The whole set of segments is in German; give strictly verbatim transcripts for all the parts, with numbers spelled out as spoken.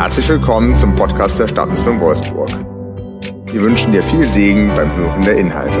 Herzlich willkommen zum Podcast der Stadtmission Wolfsburg. Wir wünschen dir viel Segen beim Hören der Inhalte.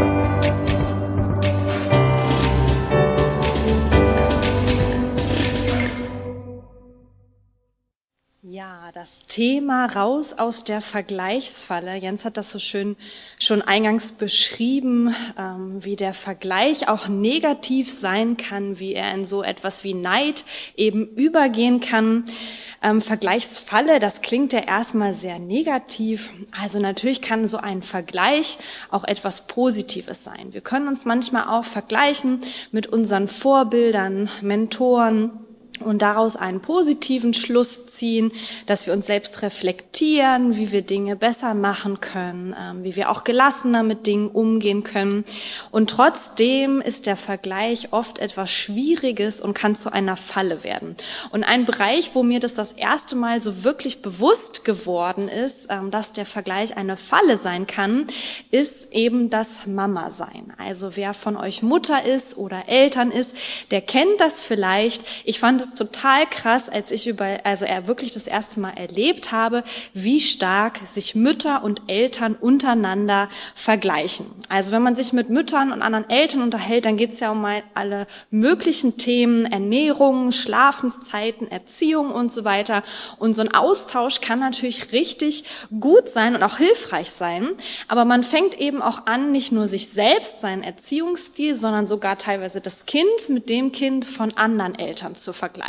Ja, das Thema raus aus der Vergleichsfalle. Jens hat das so schön schon eingangs beschrieben, ähm, wie der Vergleich auch negativ sein kann, wie er in so etwas wie Neid eben übergehen kann. Ähm, Vergleichsfalle, das klingt ja erstmal sehr negativ. Also natürlich kann so ein Vergleich auch etwas Positives sein. Wir können uns manchmal auch vergleichen mit unseren Vorbildern, Mentoren, und daraus einen positiven Schluss ziehen, dass wir uns selbst reflektieren, wie wir Dinge besser machen können, ähm, wie wir auch gelassener mit Dingen umgehen können. Und trotzdem ist der Vergleich oft etwas Schwieriges und kann zu einer Falle werden. Und ein Bereich, wo mir das das erste Mal so wirklich bewusst geworden ist, ähm, dass der Vergleich eine Falle sein kann, ist eben das Mama-Sein. Also wer von euch Mutter ist oder Eltern ist, der kennt das vielleicht. Ich fand es total krass, als ich über, also er wirklich das erste Mal erlebt habe, wie stark sich Mütter und Eltern untereinander vergleichen. Also wenn man sich mit Müttern und anderen Eltern unterhält, dann geht es ja um alle möglichen Themen, Ernährung, Schlafenszeiten, Erziehung und so weiter. Und so ein Austausch kann natürlich richtig gut sein und auch hilfreich sein. Aber man fängt eben auch an, nicht nur sich selbst, seinen Erziehungsstil, sondern sogar teilweise das Kind mit dem Kind von anderen Eltern zu vergleichen.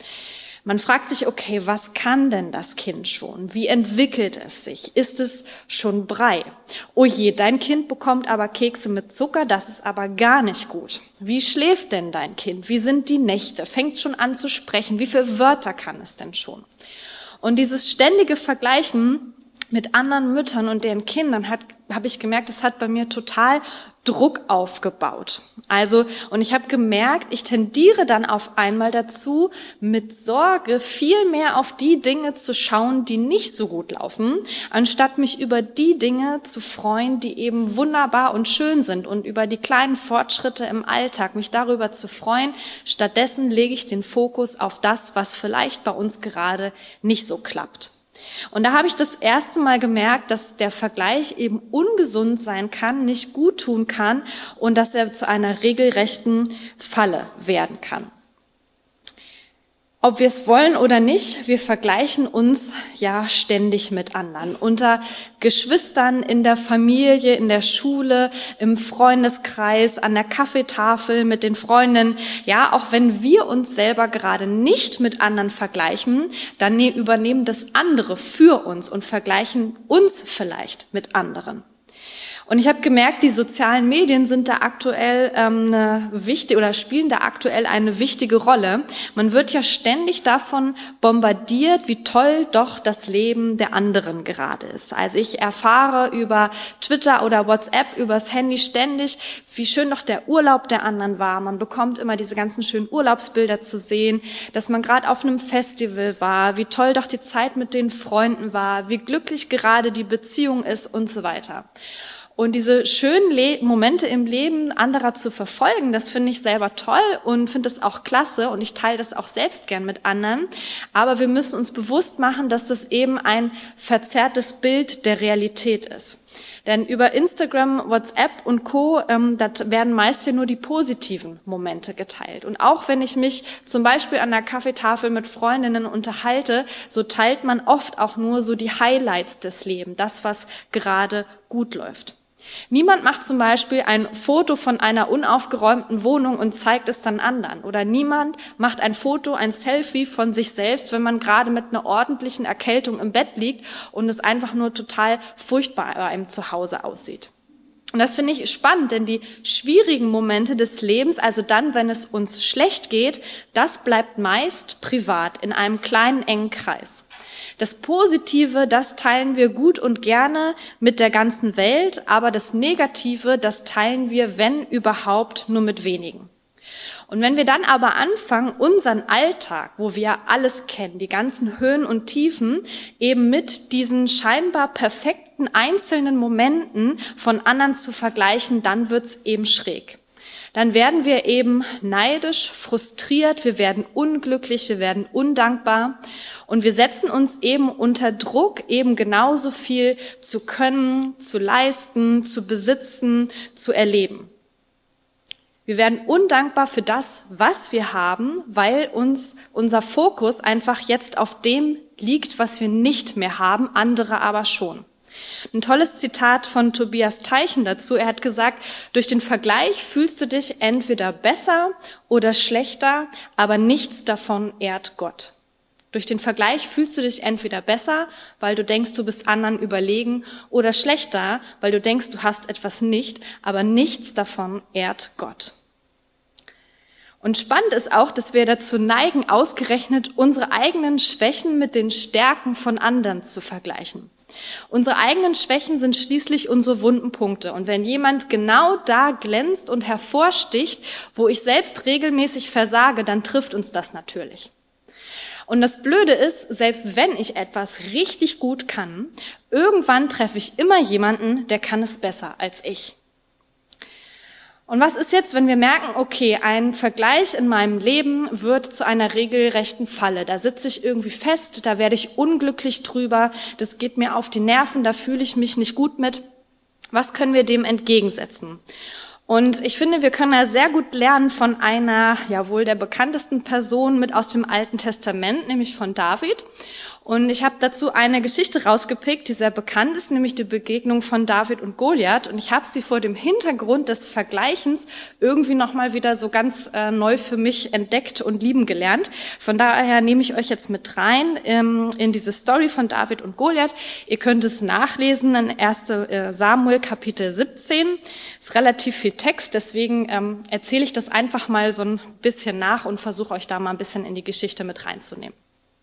Man fragt sich, okay, was kann denn das Kind schon? Wie entwickelt es sich? Ist es schon Brei? Oh je, dein Kind bekommt aber Kekse mit Zucker, das ist aber gar nicht gut. Wie schläft denn dein Kind? Wie sind die Nächte? Fängt schon an zu sprechen? Wie viele Wörter kann es denn schon? Und dieses ständige Vergleichen mit anderen Müttern und deren Kindern hat, habe ich gemerkt, das hat bei mir total Druck aufgebaut. Also, und ich habe gemerkt, ich tendiere dann auf einmal dazu, mit Sorge viel mehr auf die Dinge zu schauen, die nicht so gut laufen, anstatt mich über die Dinge zu freuen, die eben wunderbar und schön sind und über die kleinen Fortschritte im Alltag, mich darüber zu freuen. Stattdessen lege ich den Fokus auf das, was vielleicht bei uns gerade nicht so klappt. Und da habe ich das erste Mal gemerkt, dass der Vergleich eben ungesund sein kann, nicht gut tun kann und dass er zu einer regelrechten Falle werden kann. Ob wir es wollen oder nicht, wir vergleichen uns ja ständig mit anderen. Unter Geschwistern, in der Familie, in der Schule, im Freundeskreis, an der Kaffeetafel, mit den Freundinnen. Ja, auch wenn wir uns selber gerade nicht mit anderen vergleichen, dann übernehmen das andere für uns und vergleichen uns vielleicht mit anderen. Und ich habe gemerkt, die sozialen Medien sind da aktuell ähm, eine wichtige oder spielen da aktuell eine wichtige Rolle. Man wird ja ständig davon bombardiert, wie toll doch das Leben der anderen gerade ist. Also ich erfahre über Twitter oder WhatsApp, übers Handy ständig, wie schön doch der Urlaub der anderen war. Man bekommt immer diese ganzen schönen Urlaubsbilder zu sehen, dass man gerade auf einem Festival war, wie toll doch die Zeit mit den Freunden war, wie glücklich gerade die Beziehung ist und so weiter. Und diese schönen Le- Momente im Leben anderer zu verfolgen, das finde ich selber toll und finde das auch klasse und ich teile das auch selbst gern mit anderen. Aber wir müssen uns bewusst machen, dass das eben ein verzerrtes Bild der Realität ist. Denn über Instagram, WhatsApp und Co. Ähm, da werden meist ja nur die positiven Momente geteilt. Und auch wenn ich mich zum Beispiel an der Kaffeetafel mit Freundinnen unterhalte, so teilt man oft auch nur so die Highlights des Lebens, das, was gerade gut läuft. Niemand macht zum Beispiel ein Foto von einer unaufgeräumten Wohnung und zeigt es dann anderen. Oder niemand macht ein Foto, ein Selfie von sich selbst, wenn man gerade mit einer ordentlichen Erkältung im Bett liegt und es einfach nur total furchtbar bei einem zu Hause aussieht. Und das finde ich spannend, denn die schwierigen Momente des Lebens, also dann, wenn es uns schlecht geht, das bleibt meist privat in einem kleinen, engen Kreis. Das Positive, das teilen wir gut und gerne mit der ganzen Welt, aber das Negative, das teilen wir, wenn überhaupt, nur mit wenigen. Und wenn wir dann aber anfangen, unseren Alltag, wo wir alles kennen, die ganzen Höhen und Tiefen, eben mit diesen scheinbar perfekten einzelnen Momenten von anderen zu vergleichen, dann wird's eben schräg. dann werden wir eben neidisch, frustriert, wir werden unglücklich, wir werden undankbar und wir setzen uns eben unter Druck, eben genauso viel zu können, zu leisten, zu besitzen, zu erleben. Wir werden undankbar für das, was wir haben, weil uns unser Fokus einfach jetzt auf dem liegt, was wir nicht mehr haben, andere aber schon. Ein tolles Zitat von Tobias Teichen dazu. Er hat gesagt, durch den Vergleich fühlst du dich entweder besser oder schlechter, aber nichts davon ehrt Gott. Durch den Vergleich fühlst du dich entweder besser, weil du denkst, du bist anderen überlegen, oder schlechter, weil du denkst, du hast etwas nicht, aber nichts davon ehrt Gott. Und spannend ist auch, dass wir dazu neigen, ausgerechnet unsere eigenen Schwächen mit den Stärken von anderen zu vergleichen. Unsere eigenen Schwächen sind schließlich unsere wunden Punkte. Und wenn jemand genau da glänzt und hervorsticht, wo ich selbst regelmäßig versage, dann trifft uns das natürlich. Und das Blöde ist, selbst wenn ich etwas richtig gut kann, irgendwann treffe ich immer jemanden, der kann es besser als ich. Und was ist jetzt, wenn wir merken, okay, ein Vergleich in meinem Leben wird zu einer regelrechten Falle. Da sitze ich irgendwie fest, da werde ich unglücklich drüber, das geht mir auf die Nerven, da fühle ich mich nicht gut mit. Was können wir dem entgegensetzen? Und ich finde, wir können ja sehr gut lernen von einer, ja wohl der bekanntesten Person mit aus dem Alten Testament, nämlich von David. Und ich habe dazu eine Geschichte rausgepickt, die sehr bekannt ist, nämlich die Begegnung von David und Goliath. Und ich habe sie vor dem Hintergrund des Vergleichens irgendwie nochmal wieder so ganz äh, neu für mich entdeckt und lieben gelernt. Von daher nehme ich euch jetzt mit rein ähm, in diese Story von David und Goliath. Ihr könnt es nachlesen in erster Samuel Kapitel siebzehn. Ist relativ viel Text, deswegen ähm, erzähle ich das einfach mal so ein bisschen nach und versuche euch da mal ein bisschen in die Geschichte mit reinzunehmen.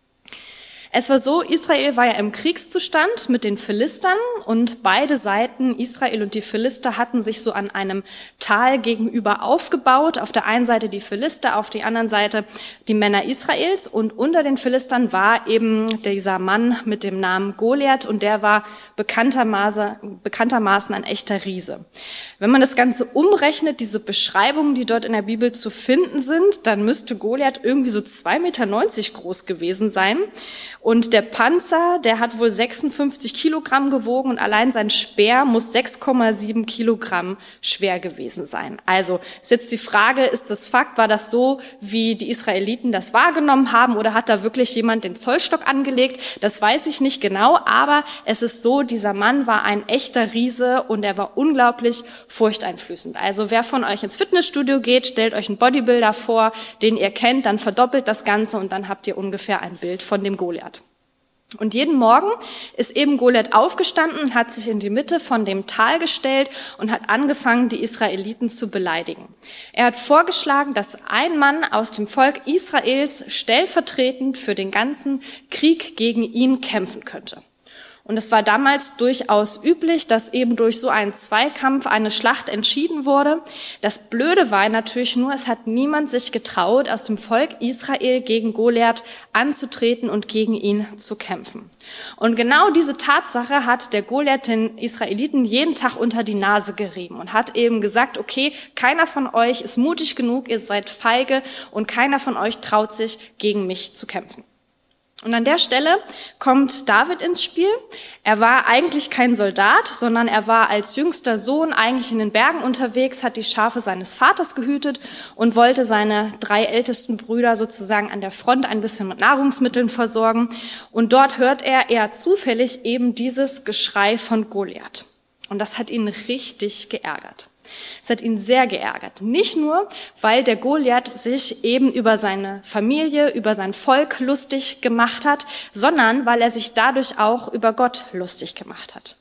Es war so, Israel war ja im Kriegszustand mit den Philistern und beide Seiten, Israel und die Philister, hatten sich so an einem Tal gegenüber aufgebaut. Auf der einen Seite die Philister, auf der anderen Seite die Männer Israels und unter den Philistern war eben dieser Mann mit dem Namen Goliath und der war bekanntermaßen, bekanntermaßen ein echter Riese. Wenn man das Ganze umrechnet, diese Beschreibungen, die dort in der Bibel zu finden sind, dann müsste Goliath irgendwie so zwei Meter neunzig groß gewesen sein. Und der Panzer, der hat wohl sechsundfünfzig Kilogramm gewogen und allein sein Speer muss sechs Komma sieben Kilogramm schwer gewesen sein. Also ist jetzt die Frage, ist das Fakt, war das so, wie die Israeliten das wahrgenommen haben oder hat da wirklich jemand den Zollstock angelegt? Das weiß ich nicht genau, aber es ist so, dieser Mann war ein echter Riese und er war unglaublich furchteinflößend. Also wer von euch ins Fitnessstudio geht, stellt euch einen Bodybuilder vor, den ihr kennt, dann verdoppelt das Ganze und dann habt ihr ungefähr ein Bild von dem Goliath. Und jeden Morgen ist eben Goliath aufgestanden und hat sich in die Mitte von dem Tal gestellt und hat angefangen, die Israeliten zu beleidigen. Er hat vorgeschlagen, dass ein Mann aus dem Volk Israels stellvertretend für den ganzen Krieg gegen ihn kämpfen könnte. Und es war damals durchaus üblich, dass eben durch so einen Zweikampf eine Schlacht entschieden wurde. Das Blöde war natürlich nur, es hat niemand sich getraut, aus dem Volk Israel gegen Goliath anzutreten und gegen ihn zu kämpfen. Und genau diese Tatsache hat der Goliath den Israeliten jeden Tag unter die Nase gerieben und hat eben gesagt, okay, keiner von euch ist mutig genug, ihr seid feige und keiner von euch traut sich, gegen mich zu kämpfen. Und an der Stelle kommt David ins Spiel. Er war eigentlich kein Soldat, sondern er war als jüngster Sohn eigentlich in den Bergen unterwegs, hat die Schafe seines Vaters gehütet und wollte seine drei ältesten Brüder sozusagen an der Front ein bisschen mit Nahrungsmitteln versorgen. Und dort hört er eher zufällig eben dieses Geschrei von Goliath. Und das hat ihn richtig geärgert. Es hat ihn sehr geärgert. Nicht nur, weil der Goliath sich eben über seine Familie, über sein Volk lustig gemacht hat, sondern weil er sich dadurch auch über Gott lustig gemacht hat.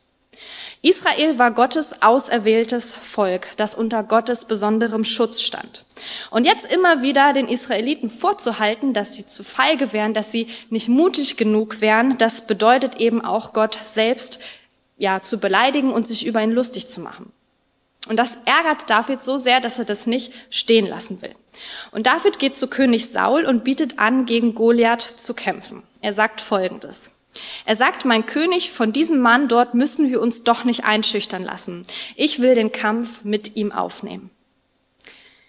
Israel war Gottes auserwähltes Volk, das unter Gottes besonderem Schutz stand. Und jetzt immer wieder den Israeliten vorzuhalten, dass sie zu feige wären, dass sie nicht mutig genug wären, das bedeutet eben auch Gott selbst ja zu beleidigen und sich über ihn lustig zu machen. Und das ärgert David so sehr, dass er das nicht stehen lassen will. Und David geht zu König Saul und bietet an, gegen Goliath zu kämpfen. Er sagt Folgendes. Er sagt, mein König, von diesem Mann dort müssen wir uns doch nicht einschüchtern lassen. Ich will den Kampf mit ihm aufnehmen.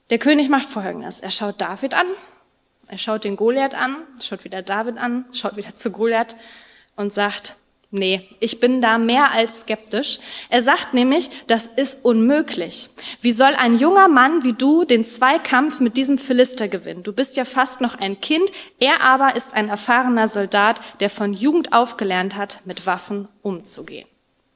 Der König macht Folgendes. Er schaut David an, er schaut den Goliath an, schaut wieder David an, schaut wieder zu Goliath und sagt, nee, ich bin da mehr als skeptisch. Er sagt nämlich, das ist unmöglich. Wie soll ein junger Mann wie du den Zweikampf mit diesem Philister gewinnen? Du bist ja fast noch ein Kind, er aber ist ein erfahrener Soldat, der von Jugend auf gelernt hat, mit Waffen umzugehen.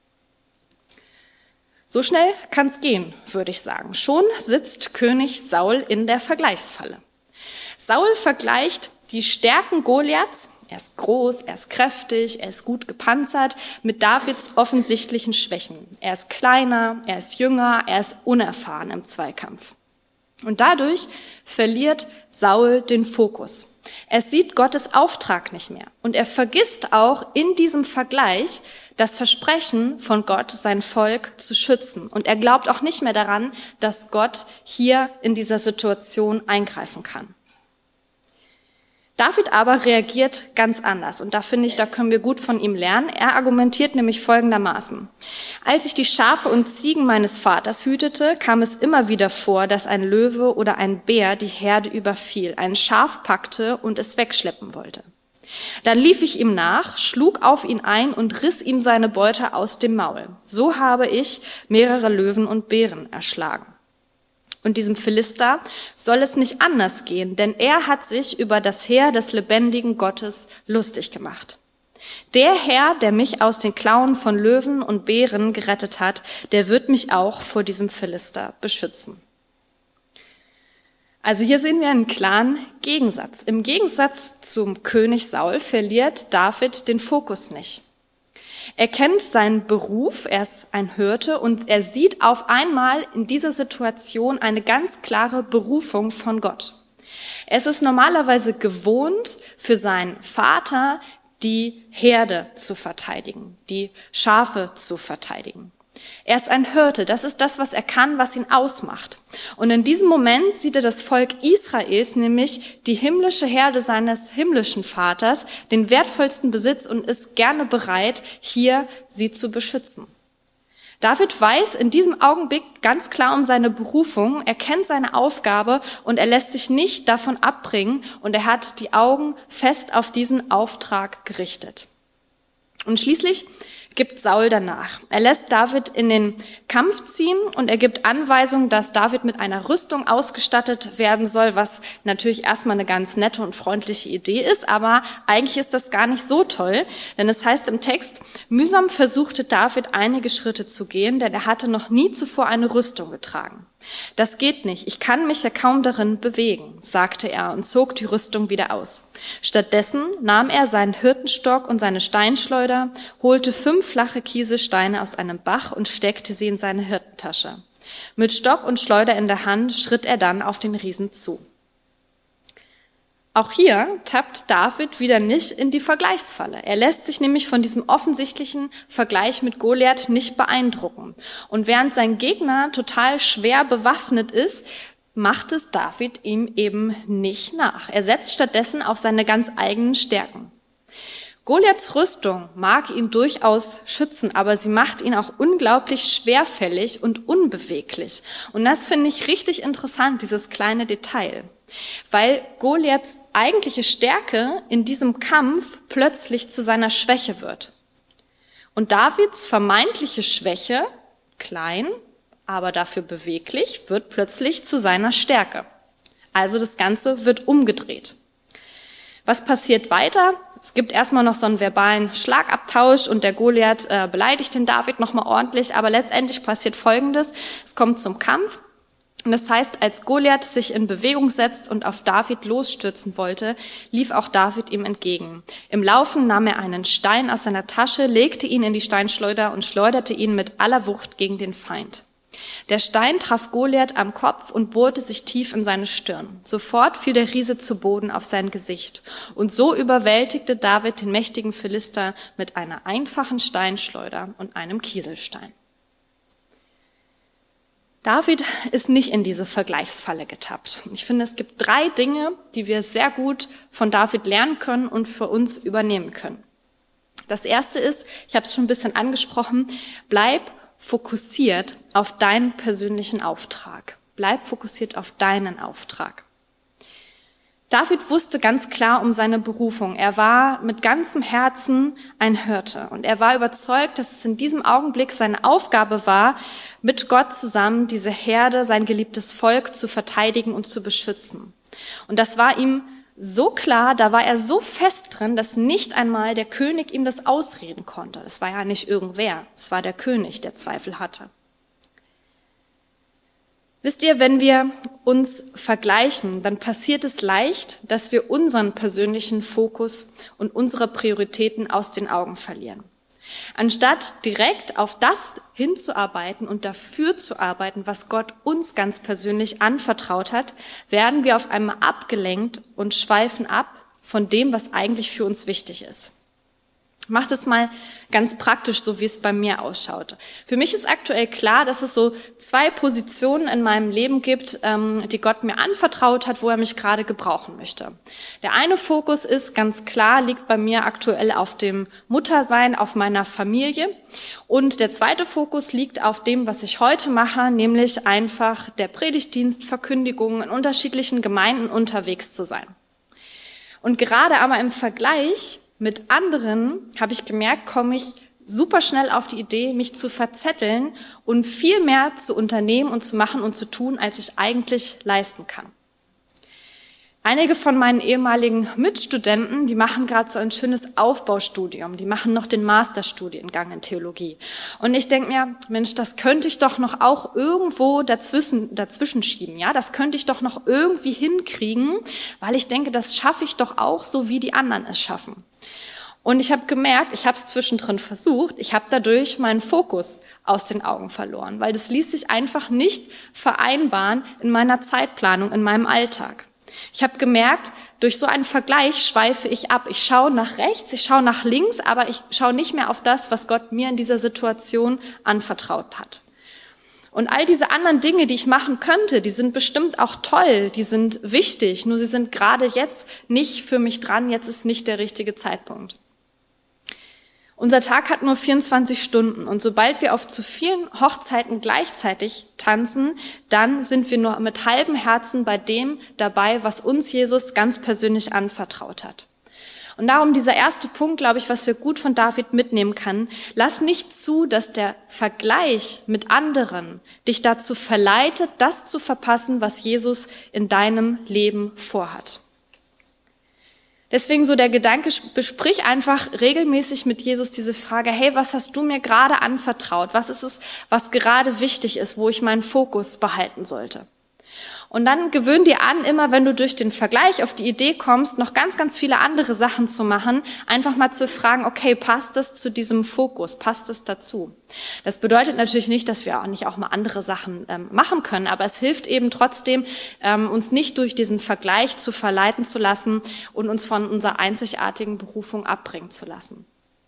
So schnell kann's gehen, würde ich sagen. Schon sitzt König Saul in der Vergleichsfalle. Saul vergleicht die Stärken Goliaths, er ist groß, er ist kräftig, er ist gut gepanzert, mit Davids offensichtlichen Schwächen. Er ist kleiner, er ist jünger, er ist unerfahren im Zweikampf. Und dadurch verliert Saul den Fokus. Er sieht Gottes Auftrag nicht mehr. Und er vergisst auch in diesem Vergleich das Versprechen von Gott, sein Volk zu schützen. Und er glaubt auch nicht mehr daran, dass Gott hier in dieser Situation eingreifen kann. David aber reagiert ganz anders und da finde ich, da können wir gut von ihm lernen. Er argumentiert nämlich folgendermaßen. Als ich die Schafe und Ziegen meines Vaters hütete, kam es immer wieder vor, dass ein Löwe oder ein Bär die Herde überfiel, ein Schaf packte und es wegschleppen wollte. Dann lief ich ihm nach, schlug auf ihn ein und riss ihm seine Beute aus dem Maul. So habe ich mehrere Löwen und Bären erschlagen. Und diesem Philister soll es nicht anders gehen, denn er hat sich über das Heer des lebendigen Gottes lustig gemacht. Der Herr, der mich aus den Klauen von Löwen und Bären gerettet hat, der wird mich auch vor diesem Philister beschützen. Also hier sehen wir einen klaren Gegensatz. Im Gegensatz zum König Saul verliert David den Fokus nicht. Er kennt seinen Beruf, er ist ein Hirte und er sieht auf einmal in dieser Situation eine ganz klare Berufung von Gott. Er ist es normalerweise gewohnt, für seinen Vater die Herde zu verteidigen, die Schafe zu verteidigen. Er ist ein Hirte, das ist das, was er kann, was ihn ausmacht. Und in diesem Moment sieht er das Volk Israels, nämlich die himmlische Herde seines himmlischen Vaters, den wertvollsten Besitz und ist gerne bereit, hier sie zu beschützen. David weiß in diesem Augenblick ganz klar um seine Berufung, er kennt seine Aufgabe und er lässt sich nicht davon abbringen und er hat die Augen fest auf diesen Auftrag gerichtet. Und schließlich gibt Saul danach. Er lässt David in den Kampf ziehen und er gibt Anweisungen, dass David mit einer Rüstung ausgestattet werden soll, was natürlich erstmal eine ganz nette und freundliche Idee ist, aber eigentlich ist das gar nicht so toll, denn es heißt im Text, mühsam versuchte David einige Schritte zu gehen, denn er hatte noch nie zuvor eine Rüstung getragen. Das geht nicht, ich kann mich ja kaum darin bewegen, sagte er und zog die Rüstung wieder aus. Stattdessen nahm er seinen Hirtenstock und seine Steinschleuder, holte fünf flache Kieselsteine aus einem Bach und steckte sie in seine Hirtentasche. Mit Stock und Schleuder in der Hand schritt er dann auf den Riesen zu. Auch hier tappt David wieder nicht in die Vergleichsfalle. Er lässt sich nämlich von diesem offensichtlichen Vergleich mit Goliath nicht beeindrucken. Und während sein Gegner total schwer bewaffnet ist, macht es David ihm eben nicht nach. Er setzt stattdessen auf seine ganz eigenen Stärken. Goliaths Rüstung mag ihn durchaus schützen, aber sie macht ihn auch unglaublich schwerfällig und unbeweglich. Und das finde ich richtig interessant, dieses kleine Detail. Weil Goliaths eigentliche Stärke in diesem Kampf plötzlich zu seiner Schwäche wird. Und Davids vermeintliche Schwäche, klein, aber dafür beweglich, wird plötzlich zu seiner Stärke. Also das Ganze wird umgedreht. Was passiert weiter? Es gibt erstmal noch so einen verbalen Schlagabtausch und der Goliath äh, beleidigt den David nochmal ordentlich, aber letztendlich passiert Folgendes, es kommt zum Kampf. Und das heißt, als Goliath sich in Bewegung setzt und auf David losstürzen wollte, lief auch David ihm entgegen. Im Laufen nahm er einen Stein aus seiner Tasche, legte ihn in die Steinschleuder und schleuderte ihn mit aller Wucht gegen den Feind. Der Stein traf Goliath am Kopf und bohrte sich tief in seine Stirn. Sofort fiel der Riese zu Boden auf sein Gesicht. Und so überwältigte David den mächtigen Philister mit einer einfachen Steinschleuder und einem Kieselstein. David ist nicht in diese Vergleichsfalle getappt. Ich finde, es gibt drei Dinge, die wir sehr gut von David lernen können und für uns übernehmen können. Das erste ist, ich habe es schon ein bisschen angesprochen, bleib fokussiert auf deinen persönlichen Auftrag. Bleib fokussiert auf deinen Auftrag. David wusste ganz klar um seine Berufung. Er war mit ganzem Herzen ein Hirte und er war überzeugt, dass es in diesem Augenblick seine Aufgabe war, mit Gott zusammen diese Herde, sein geliebtes Volk zu verteidigen und zu beschützen. Und das war ihm so klar, da war er so fest drin, dass nicht einmal der König ihm das ausreden konnte. Es war ja nicht irgendwer, es war der König, der Zweifel hatte. Wisst ihr, wenn wir uns vergleichen, dann passiert es leicht, dass wir unseren persönlichen Fokus und unsere Prioritäten aus den Augen verlieren. Anstatt direkt auf das hinzuarbeiten und dafür zu arbeiten, was Gott uns ganz persönlich anvertraut hat, werden wir auf einmal abgelenkt und schweifen ab von dem, was eigentlich für uns wichtig ist. Mach das mal ganz praktisch, so wie es bei mir ausschaut. Für mich ist aktuell klar, dass es so zwei Positionen in meinem Leben gibt, die Gott mir anvertraut hat, wo er mich gerade gebrauchen möchte. Der eine Fokus ist ganz klar, liegt bei mir aktuell auf dem Muttersein, auf meiner Familie. Und der zweite Fokus liegt auf dem, was ich heute mache, nämlich einfach der Predigtdienst, Verkündigung, in unterschiedlichen Gemeinden unterwegs zu sein. Und gerade aber im Vergleich mit anderen, habe ich gemerkt, komme ich super schnell auf die Idee, mich zu verzetteln und viel mehr zu unternehmen und zu machen und zu tun, als ich eigentlich leisten kann. Einige von meinen ehemaligen Mitstudenten, die machen gerade so ein schönes Aufbaustudium, die machen noch den Masterstudiengang in Theologie. Und ich denke mir, Mensch, das könnte ich doch noch auch irgendwo dazwischen, dazwischen schieben, ja, das könnte ich doch noch irgendwie hinkriegen, weil ich denke, das schaffe ich doch auch so, wie die anderen es schaffen. Und ich habe gemerkt, ich habe es zwischendrin versucht, ich habe dadurch meinen Fokus aus den Augen verloren, weil das ließ sich einfach nicht vereinbaren in meiner Zeitplanung, in meinem Alltag. Ich habe gemerkt, durch so einen Vergleich schweife ich ab. Ich schaue nach rechts, ich schaue nach links, aber ich schaue nicht mehr auf das, was Gott mir in dieser Situation anvertraut hat. Und all diese anderen Dinge, die ich machen könnte, die sind bestimmt auch toll, die sind wichtig, nur sie sind gerade jetzt nicht für mich dran, jetzt ist nicht der richtige Zeitpunkt. Unser Tag hat nur vierundzwanzig Stunden und sobald wir auf zu vielen Hochzeiten gleichzeitig tanzen, dann sind wir nur mit halbem Herzen bei dem dabei, was uns Jesus ganz persönlich anvertraut hat. Und darum dieser erste Punkt, glaube ich, was wir gut von David mitnehmen können, lass nicht zu, dass der Vergleich mit anderen dich dazu verleitet, das zu verpassen, was Jesus in deinem Leben vorhat. Deswegen so der Gedanke, besprich einfach regelmäßig mit Jesus diese Frage, hey, was hast du mir gerade anvertraut? Was ist es, was gerade wichtig ist, wo ich meinen Fokus behalten sollte? Und dann gewöhn dir an, immer wenn du durch den Vergleich auf die Idee kommst, noch ganz, ganz viele andere Sachen zu machen, einfach mal zu fragen, okay, passt das zu diesem Fokus? Passt es dazu? Das bedeutet natürlich nicht, dass wir auch nicht auch mal andere Sachen ähm, machen können, aber es hilft eben trotzdem, ähm, uns nicht durch diesen Vergleich zu verleiten zu lassen und uns von unserer einzigartigen Berufung abbringen zu lassen.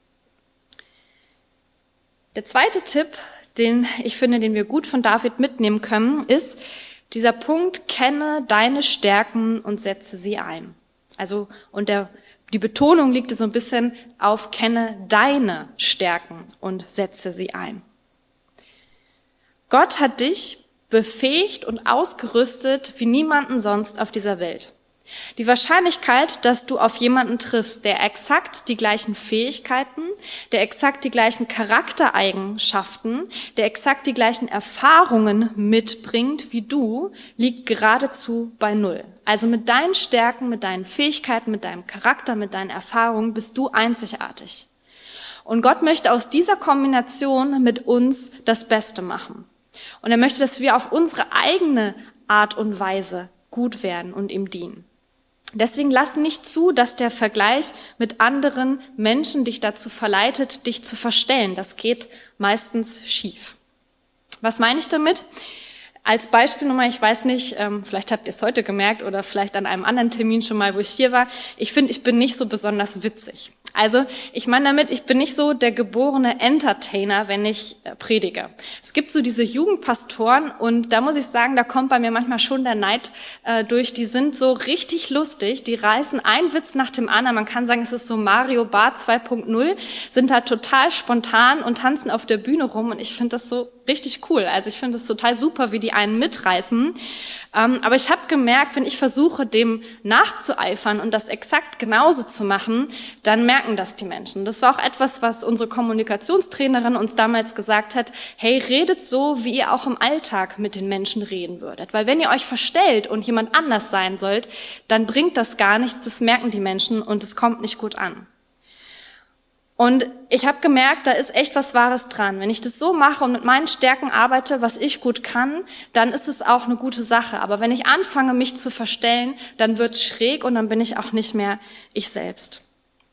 Der zweite Tipp, den ich finde, den wir gut von David mitnehmen können, ist, dieser Punkt, kenne deine Stärken und setze sie ein. Also, und der, die Betonung liegt so ein bisschen auf, kenne deine Stärken und setze sie ein. Gott hat dich befähigt und ausgerüstet wie niemanden sonst auf dieser Welt. Die Wahrscheinlichkeit, dass du auf jemanden triffst, der exakt die gleichen Fähigkeiten, der exakt die gleichen Charaktereigenschaften, der exakt die gleichen Erfahrungen mitbringt wie du, liegt geradezu bei null. Also mit deinen Stärken, mit deinen Fähigkeiten, mit deinem Charakter, mit deinen Erfahrungen bist du einzigartig. Und Gott möchte aus dieser Kombination mit uns das Beste machen. Und er möchte, dass wir auf unsere eigene Art und Weise gut werden und ihm dienen. Deswegen lass nicht zu, dass der Vergleich mit anderen Menschen dich dazu verleitet, dich zu verstellen. Das geht meistens schief. Was meine ich damit? Als Beispiel nochmal, ich weiß nicht, ähm, vielleicht habt ihr es heute gemerkt oder vielleicht an einem anderen Termin schon mal, wo ich hier war. Ich finde, ich bin nicht so besonders witzig. Also ich meine damit, ich bin nicht so der geborene Entertainer, wenn ich äh, predige. Es gibt so diese Jugendpastoren und da muss ich sagen, da kommt bei mir manchmal schon der Neid äh, durch. Die sind so richtig lustig, die reißen einen Witz nach dem anderen. Man kann sagen, es ist so Mario Barth zwei Punkt null, sind da total spontan und tanzen auf der Bühne rum und ich finde das so richtig cool. Also ich finde es total super, wie die einen mitreißen. Ähm, aber ich habe gemerkt, wenn ich versuche, dem nachzueifern und das exakt genauso zu machen, dann merken das die Menschen. Das war auch etwas, was unsere Kommunikationstrainerin uns damals gesagt hat: Hey, redet so, wie ihr auch im Alltag mit den Menschen reden würdet. Weil wenn ihr euch verstellt und jemand anders sein sollt, dann bringt das gar nichts, das merken die Menschen und es kommt nicht gut an. Und ich habe gemerkt, da ist echt was Wahres dran. Wenn ich das so mache und mit meinen Stärken arbeite, was ich gut kann, dann ist es auch eine gute Sache. Aber wenn ich anfange, mich zu verstellen, dann wird's schräg und dann bin ich auch nicht mehr ich selbst.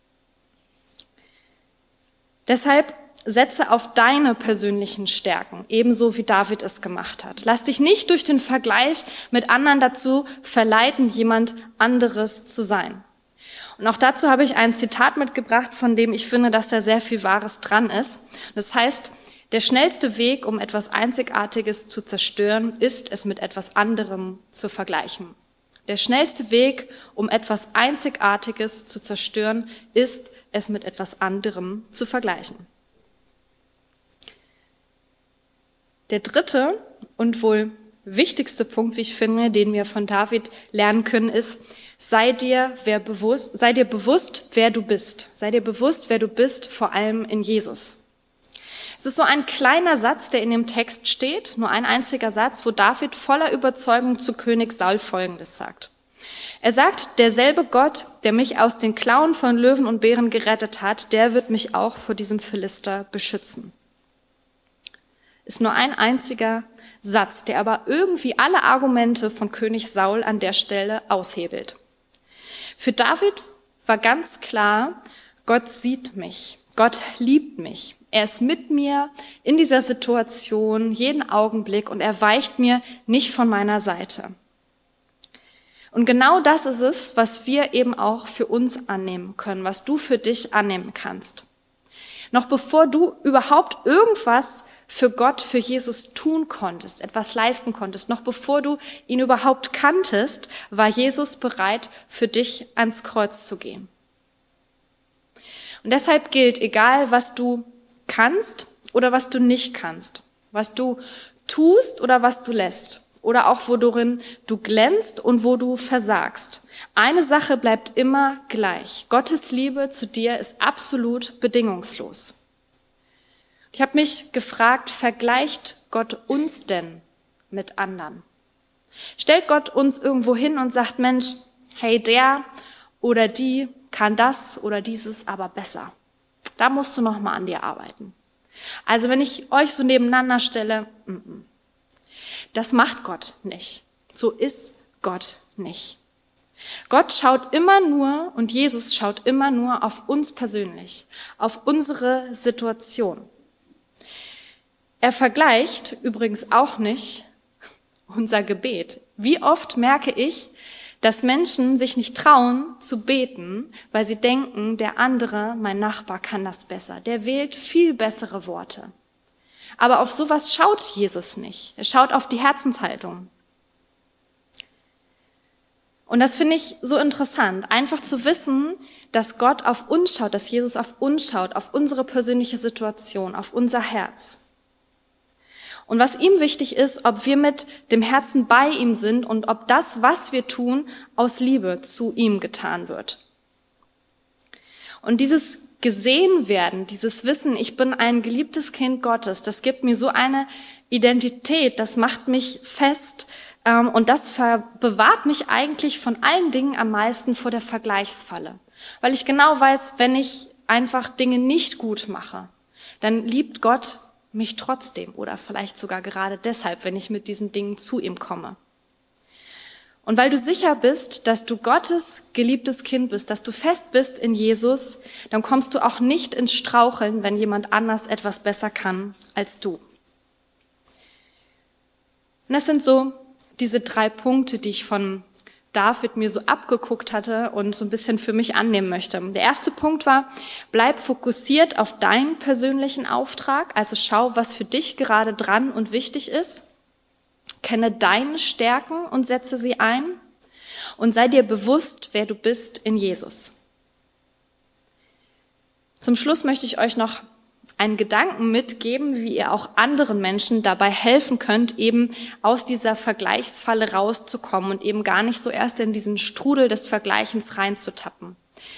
Deshalb setze auf deine persönlichen Stärken, ebenso wie David es gemacht hat. Lass dich nicht durch den Vergleich mit anderen dazu verleiten, jemand anderes zu sein. Und auch dazu habe ich ein Zitat mitgebracht, von dem ich finde, dass da sehr viel Wahres dran ist. Das heißt, der schnellste Weg, um etwas Einzigartiges zu zerstören, ist, es mit etwas anderem zu vergleichen. Der schnellste Weg, um etwas Einzigartiges zu zerstören, ist, es mit etwas anderem zu vergleichen. Der dritte und wohl wichtigste Punkt, wie ich finde, den wir von David lernen können, ist: Sei dir, wer bewusst, sei dir bewusst, wer du bist. Sei dir bewusst, wer du bist, vor allem in Jesus. Es ist so ein kleiner Satz, der in dem Text steht, nur ein einziger Satz, wo David voller Überzeugung zu König Saul Folgendes sagt. Er sagt: Derselbe Gott, der mich aus den Klauen von Löwen und Bären gerettet hat, der wird mich auch vor diesem Philister beschützen. Ist nur ein einziger Satz, der aber irgendwie alle Argumente von König Saul an der Stelle aushebelt. Für David war ganz klar: Gott sieht mich, Gott liebt mich. Er ist mit mir in dieser Situation jeden Augenblick und er weicht mir nicht von meiner Seite. Und genau das ist es, was wir eben auch für uns annehmen können, was du für dich annehmen kannst. Noch bevor du überhaupt irgendwas für Gott, für Jesus tun konntest, etwas leisten konntest, noch bevor du ihn überhaupt kanntest, war Jesus bereit, für dich ans Kreuz zu gehen. Und deshalb gilt, egal was du kannst oder was du nicht kannst, was du tust oder was du lässt, oder auch worin du glänzt und wo du versagst, eine Sache bleibt immer gleich: Gottes Liebe zu dir ist absolut bedingungslos. Ich habe mich gefragt, vergleicht Gott uns denn mit anderen? Stellt Gott uns irgendwo hin und sagt: Mensch, hey, der oder die kann das oder dieses aber besser. Da musst du noch mal an dir arbeiten. Also wenn ich euch so nebeneinander stelle, m-m. das macht Gott nicht. So ist Gott nicht. Gott schaut immer nur und Jesus schaut immer nur auf uns persönlich, auf unsere Situation. Er vergleicht übrigens auch nicht unser Gebet. Wie oft merke ich, dass Menschen sich nicht trauen zu beten, weil sie denken, der andere, mein Nachbar, kann das besser. Der wählt viel bessere Worte. Aber auf sowas schaut Jesus nicht. Er schaut auf die Herzenshaltung. Und das finde ich so interessant, einfach zu wissen, dass Gott auf uns schaut, dass Jesus auf uns schaut, auf unsere persönliche Situation, auf unser Herz. Und was ihm wichtig ist, ob wir mit dem Herzen bei ihm sind und ob das, was wir tun, aus Liebe zu ihm getan wird. Und dieses gesehen werden, dieses Wissen, ich bin ein geliebtes Kind Gottes, das gibt mir so eine Identität, das macht mich fest ähm, und das ver- bewahrt mich eigentlich von allen Dingen am meisten vor der Vergleichsfalle. Weil ich genau weiß, wenn ich einfach Dinge nicht gut mache, dann liebt Gott mich trotzdem oder vielleicht sogar gerade deshalb, wenn ich mit diesen Dingen zu ihm komme. Und weil du sicher bist, dass du Gottes geliebtes Kind bist, dass du fest bist in Jesus, dann kommst du auch nicht ins Straucheln, wenn jemand anders etwas besser kann als du. Und das sind so diese drei Punkte, die ich von David mir so abgeguckt hatte und so ein bisschen für mich annehmen möchte. Der erste Punkt war: Bleib fokussiert auf deinen persönlichen Auftrag, also schau, was für dich gerade dran und wichtig ist. Kenne deine Stärken und setze sie ein und sei dir bewusst, wer du bist in Jesus. Zum Schluss möchte ich euch noch einen Gedanken mitgeben, wie ihr auch anderen Menschen dabei helfen könnt, eben aus dieser Vergleichsfalle rauszukommen und eben gar nicht so erst in diesen Strudel des Vergleichens reinzutappen.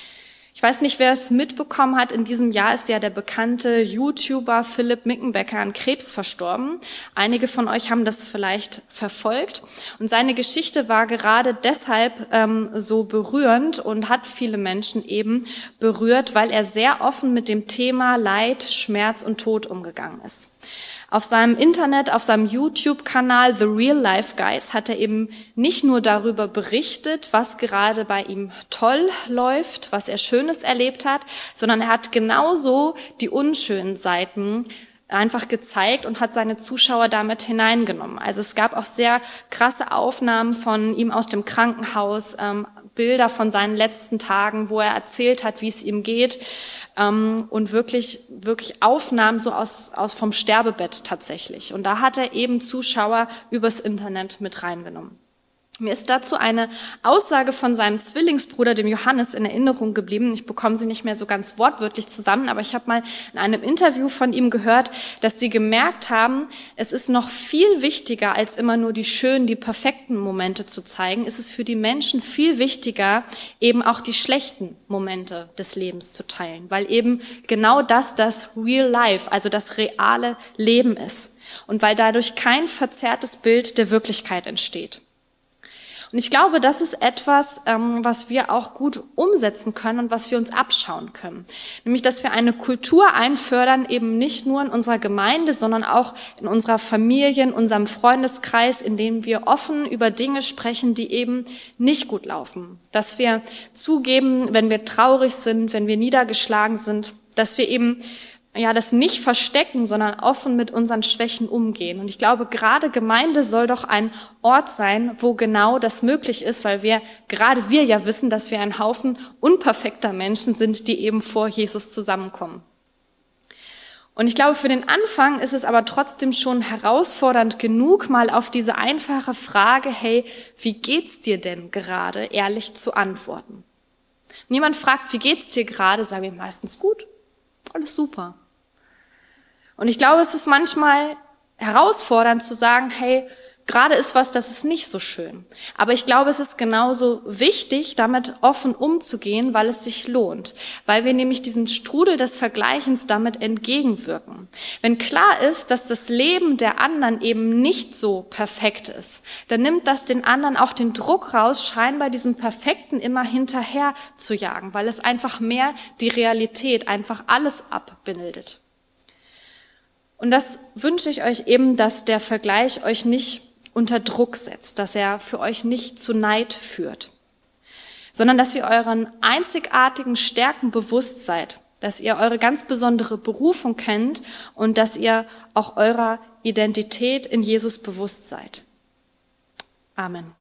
Ich weiß nicht, wer es mitbekommen hat, in diesem Jahr ist ja der bekannte YouTuber Philipp Mickenbecker an Krebs verstorben. Einige von euch haben das vielleicht verfolgt. Und seine Geschichte war gerade deshalb ähm, so berührend und hat viele Menschen eben berührt, weil er sehr offen mit dem Thema Leid, Schmerz und Tod umgegangen ist. Auf seinem Internet, auf seinem YouTube-Kanal The Real Life Guys hat er eben nicht nur darüber berichtet, was gerade bei ihm toll läuft, was er Schönes erlebt hat, sondern er hat genauso die unschönen Seiten einfach gezeigt und hat seine Zuschauer damit hineingenommen. Also es gab auch sehr krasse Aufnahmen von ihm aus dem Krankenhaus, ähm, Bilder von seinen letzten Tagen, wo er erzählt hat, wie es ihm geht, ähm, und wirklich wirklich Aufnahmen so aus, aus vom Sterbebett tatsächlich. Und da hat er eben Zuschauer übers Internet mit reingenommen. Mir ist dazu eine Aussage von seinem Zwillingsbruder, dem Johannes, in Erinnerung geblieben. Ich bekomme sie nicht mehr so ganz wortwörtlich zusammen, aber ich habe mal in einem Interview von ihm gehört, dass sie gemerkt haben, es ist noch viel wichtiger, als immer nur die schönen, die perfekten Momente zu zeigen. Es ist für die Menschen viel wichtiger, eben auch die schlechten Momente des Lebens zu teilen, weil eben genau das das Real Life, also das reale Leben ist und weil dadurch kein verzerrtes Bild der Wirklichkeit entsteht. Und ich glaube, das ist etwas, ähm, was wir auch gut umsetzen können und was wir uns abschauen können. Nämlich, dass wir eine Kultur einfördern, eben nicht nur in unserer Gemeinde, sondern auch in unserer Familie, in unserem Freundeskreis, in dem wir offen über Dinge sprechen, die eben nicht gut laufen. Dass wir zugeben, wenn wir traurig sind, wenn wir niedergeschlagen sind, dass wir eben ja, das nicht verstecken, sondern offen mit unseren Schwächen umgehen. Und ich glaube, gerade Gemeinde soll doch ein Ort sein, wo genau das möglich ist, weil wir, gerade wir ja wissen, dass wir ein Haufen unperfekter Menschen sind, die eben vor Jesus zusammenkommen. Und ich glaube, für den Anfang ist es aber trotzdem schon herausfordernd genug, mal auf diese einfache Frage, hey, wie geht's dir denn gerade, ehrlich zu antworten. Wenn jemand fragt, wie geht's dir gerade, sagen wir meistens gut, alles super. Und ich glaube, es ist manchmal herausfordernd zu sagen, hey, gerade ist was, das ist nicht so schön. Aber ich glaube, es ist genauso wichtig, damit offen umzugehen, weil es sich lohnt. Weil wir nämlich diesen Strudel des Vergleichens damit entgegenwirken. Wenn klar ist, dass das Leben der anderen eben nicht so perfekt ist, dann nimmt das den anderen auch den Druck raus, scheinbar diesem Perfekten immer hinterher zu jagen, weil es einfach mehr die Realität, einfach alles abbildet. Und das wünsche ich euch eben, dass der Vergleich euch nicht unter Druck setzt, dass er für euch nicht zu Neid führt, sondern dass ihr euren einzigartigen Stärken bewusst seid, dass ihr eure ganz besondere Berufung kennt und dass ihr auch eurer Identität in Jesus bewusst seid. Amen.